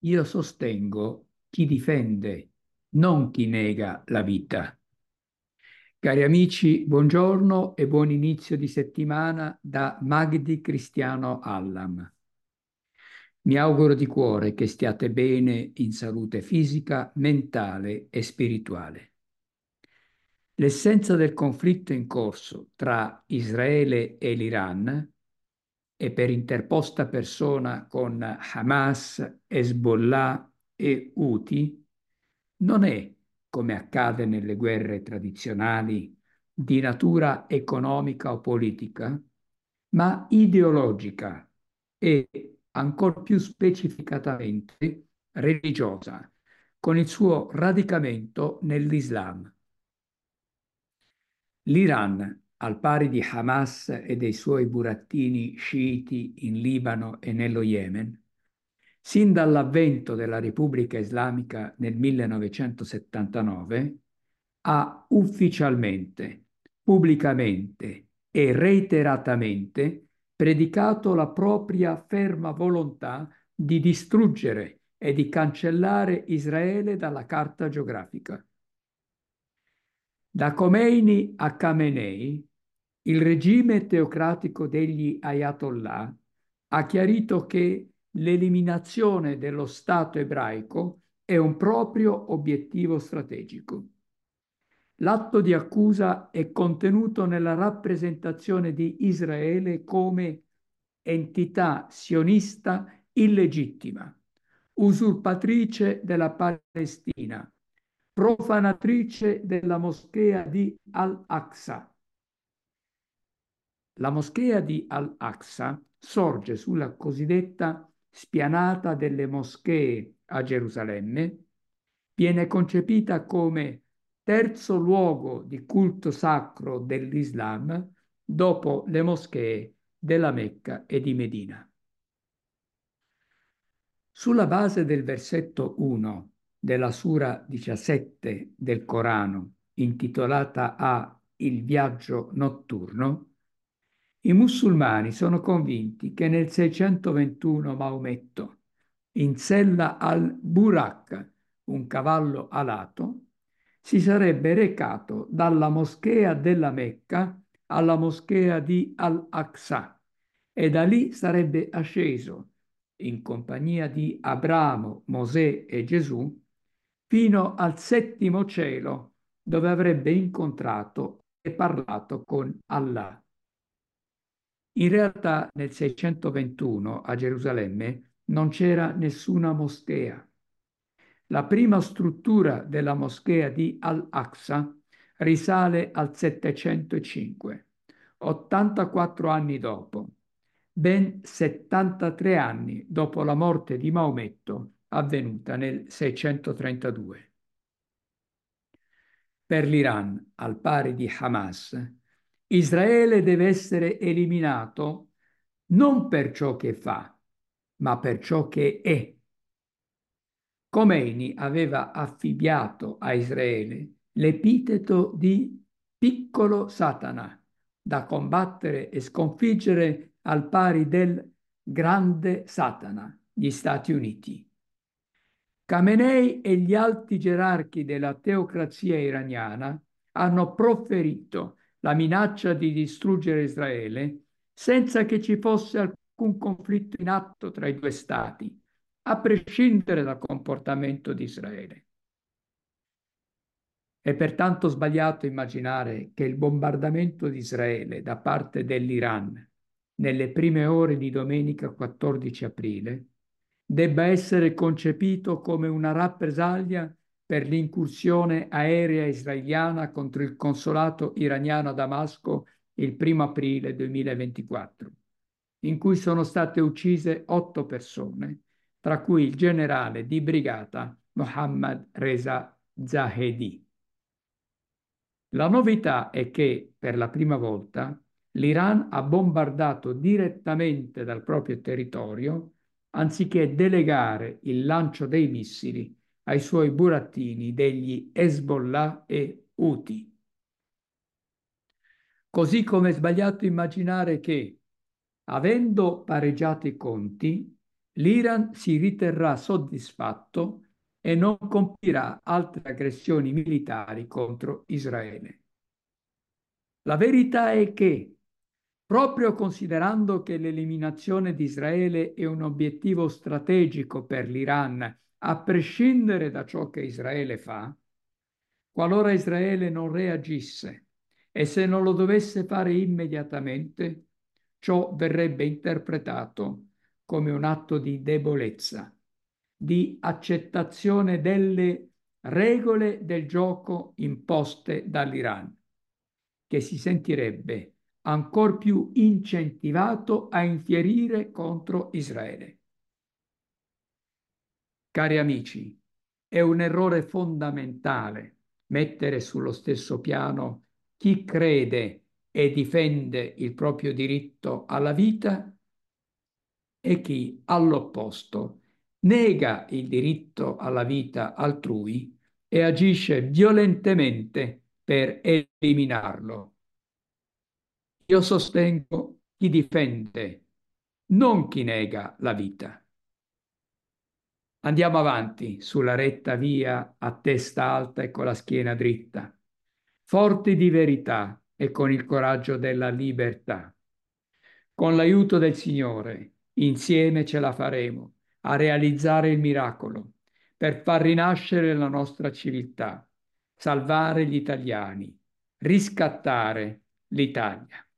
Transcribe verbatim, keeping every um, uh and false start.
Io sostengo chi difende, non chi nega la vita. Cari amici, buongiorno e buon inizio di settimana da Magdi Cristiano Allam. Mi auguro di cuore che stiate bene in salute fisica, mentale e spirituale. L'essenza del conflitto in corso tra Israele e l'Iran e per interposta persona con Hamas, Hezbollah e Houthi non è, come accade nelle guerre tradizionali, di natura economica o politica, ma ideologica e, ancor più specificatamente, religiosa, con il suo radicamento nell'Islam. L'Iran, al pari di Hamas e dei suoi burattini sciiti in Libano e nello Yemen, sin dall'avvento della Repubblica Islamica nel millenovecentosettantanove, ha ufficialmente, pubblicamente e reiteratamente predicato la propria ferma volontà di distruggere e di cancellare Israele dalla carta geografica. Da Khomeini a Khamenei, il regime teocratico degli Ayatollah ha chiarito che l'eliminazione dello Stato ebraico è un proprio obiettivo strategico. L'atto di accusa è contenuto nella rappresentazione di Israele come entità sionista illegittima, usurpatrice della Palestina, profanatrice della moschea di Al-Aqsa. La moschea di Al-Aqsa sorge sulla cosiddetta spianata delle moschee a Gerusalemme, viene concepita come terzo luogo di culto sacro dell'Islam dopo le moschee della Mecca e di Medina. Sulla base del versetto uno della Sura diciassette del Corano, intitolata a Il viaggio notturno, i musulmani sono convinti che nel seicentoventuno Maometto, in sella al Burak, un cavallo alato, si sarebbe recato dalla moschea della Mecca alla moschea di Al-Aqsa e da lì sarebbe asceso, in compagnia di Abramo, Mosè e Gesù, fino al settimo cielo, dove avrebbe incontrato e parlato con Allah. In realtà nel seicentoventuno a Gerusalemme non c'era nessuna moschea. La prima struttura della moschea di Al-Aqsa risale al settecentocinque, ottantaquattro anni dopo, ben settantatré anni dopo la morte di Maometto avvenuta nel seicentotrentadue. Per l'Iran, al pari di Hamas, Israele deve essere eliminato non per ciò che fa, ma per ciò che è. Khomeini aveva affibbiato a Israele l'epiteto di piccolo Satana, da combattere e sconfiggere al pari del grande Satana, gli Stati Uniti. Khamenei e gli alti gerarchi della teocrazia iraniana hanno proferito la minaccia di distruggere Israele senza che ci fosse alcun conflitto in atto tra i due stati, a prescindere dal comportamento di Israele. È pertanto sbagliato immaginare che il bombardamento di Israele da parte dell'Iran nelle prime ore di domenica quattordici aprile debba essere concepito come una rappresaglia per l'incursione aerea israeliana contro il consolato iraniano a Damasco il primo aprile duemilaventiquattro, in cui sono state uccise otto persone, tra cui il generale di brigata Mohammad Reza Zahedi. La novità è che, per la prima volta, l'Iran ha bombardato direttamente dal proprio territorio, anziché delegare il lancio dei missili ai suoi burattini degli Hezbollah e Houthi. Così come è sbagliato immaginare che, avendo pareggiato i conti, l'Iran si riterrà soddisfatto e non compirà altre aggressioni militari contro Israele. La verità è che, proprio considerando che l'eliminazione di Israele è un obiettivo strategico per l'Iran, a prescindere da ciò che Israele fa, qualora Israele non reagisse e se non lo dovesse fare immediatamente, ciò verrebbe interpretato come un atto di debolezza, di accettazione delle regole del gioco imposte dall'Iran, che si sentirebbe ancor più incentivato a infierire contro Israele. Cari amici, è un errore fondamentale mettere sullo stesso piano chi crede e difende il proprio diritto alla vita e chi, all'opposto, nega il diritto alla vita altrui e agisce violentemente per eliminarlo. Io sostengo chi difende, non chi nega la vita. Andiamo avanti sulla retta via a testa alta e con la schiena dritta, forti di verità e con il coraggio della libertà. Con l'aiuto del Signore, insieme ce la faremo a realizzare il miracolo per far rinascere la nostra civiltà, salvare gli italiani, riscattare l'Italia.